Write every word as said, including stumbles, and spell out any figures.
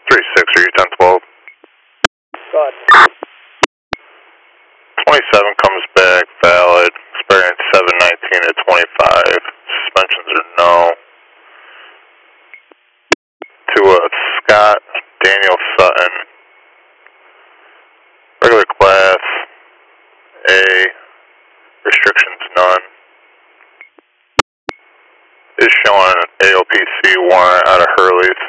three six, are you ten twelve? Go ahead. twenty-seven comes back valid, expiring seven nineteen to twenty-five. Suspensions are no. To uh, Scott Daniel Sutton, regular class A, restrictions none. Is showing an A O P C warrant out of Hurley's.